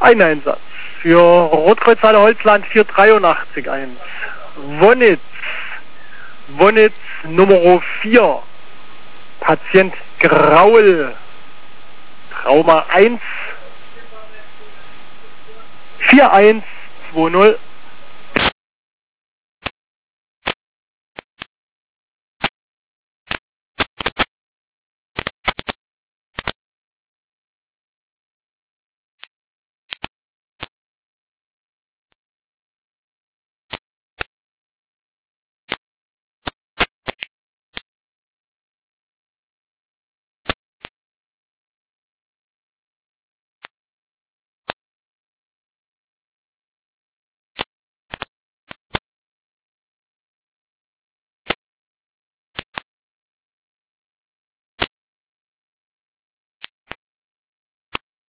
Ein Einsatz. Für Rotkreuz Halle Holzland 483-1. Wonnitz Nummer 4. Patient Graul. Trauma 1. 4120.